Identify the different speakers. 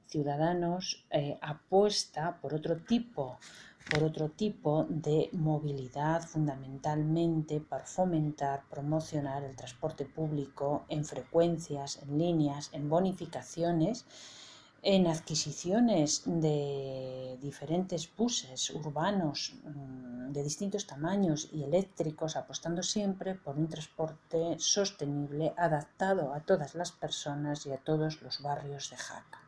Speaker 1: Ciudadanos apuesta por otro tipo de movilidad, fundamentalmente para fomentar, promocionar el transporte público en frecuencias, en líneas, en bonificaciones, en adquisiciones de diferentes buses urbanos de distintos tamaños y eléctricos, apostando siempre por un transporte sostenible adaptado a todas las personas y a todos los barrios de Jaca.